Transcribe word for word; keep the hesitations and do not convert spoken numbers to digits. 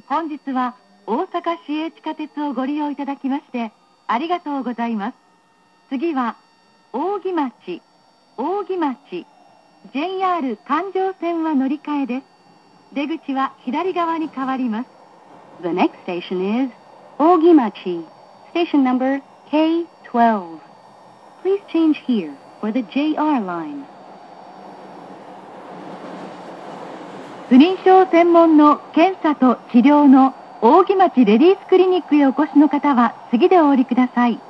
本日は大阪市営地下鉄をご利用いただきましてありがとうございます。次は扇町、扇町 ジェイアール 環状線は乗り換えです。出口は左側に変わります。 The next station is Ogimachi, station numberケーじゅうに. Please change here for the ジェイアール line. 不妊症専門の検査と治療の扇町レディースクリニックへお越しの方は次でお降りください。